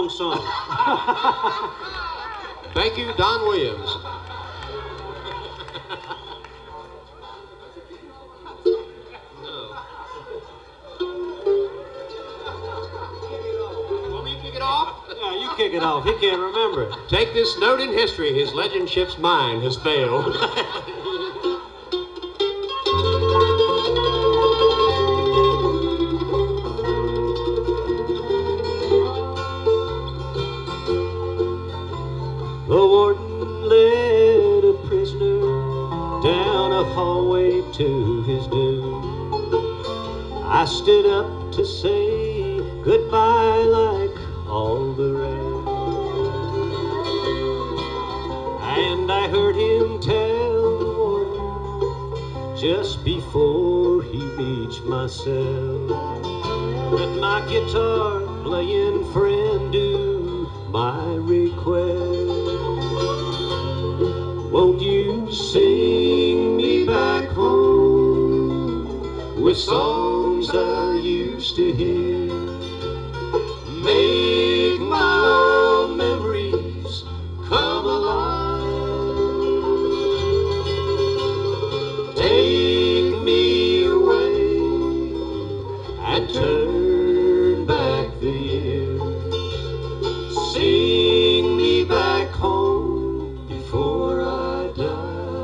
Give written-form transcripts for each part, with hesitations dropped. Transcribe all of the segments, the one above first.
wrong song. Thank you, Don Williams. Want me to kick it off? Yeah, you kick it off. He can't remember it. Take this note in history. His legend ship's mind has failed. The warden led a prisoner down a hallway to his doom. I stood up to say goodbye like all the rest, and I heard him tell the warden just before he reached my cell, let my guitar playing friend do my request. Won't you sing me back home with songs I used to hear? Make my old memories come alive. Take me away and turn back the years. Sing me back home before I die.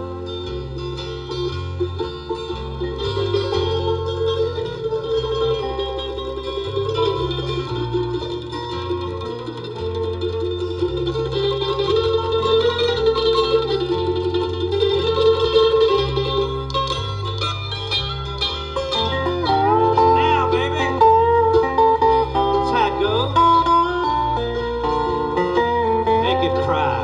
Now, baby, that's how it goes. Make it cry.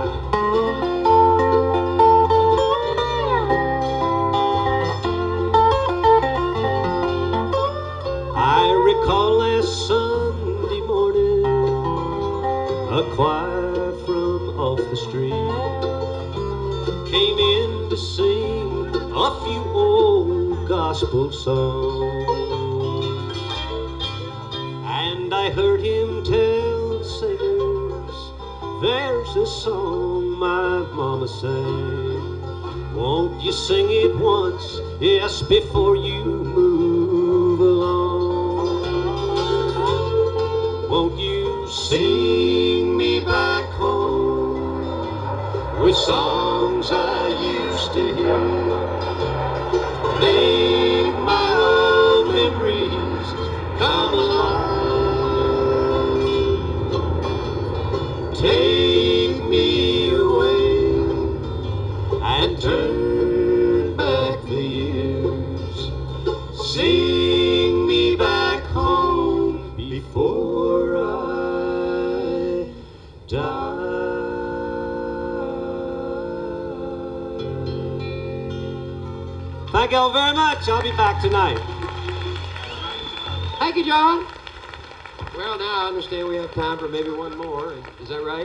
I recall last Sunday morning, a choir from off the street came in to sing a few old gospel songs, and I heard him tell the singers, there's a song my mama sang. Won't you sing it once, yes, before you move along? Won't you sing me back home with songs I used to hear? Make my old memories come alive. Take me away and turn back the years. Sing me back home before I die. Thank you all very much. I'll be back tonight. Thank you, John. Well, now I understand we have time for maybe one more. Is that right?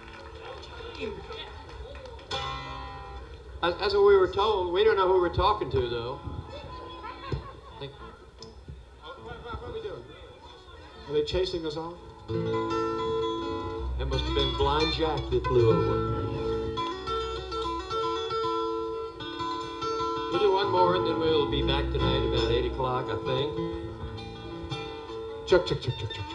That's what we were told. We don't know who we're talking to, though. What are we doing? Are they chasing us off? That must have been Blind Jack that flew over. We'll do one more, and then we'll be back tonight about 8 o'clock, I think. Chuck, chuck, chuck, chuck, chuck.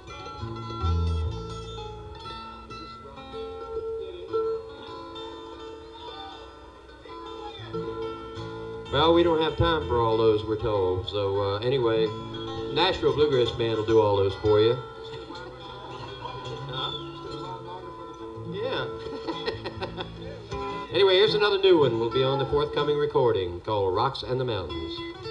Well, we don't have time for all those, we're told. So anyway, Nashville Bluegrass Band will do all those for you. Yeah. Anyway, here's another new one. Will be on the forthcoming recording called Rocks and the Mountains.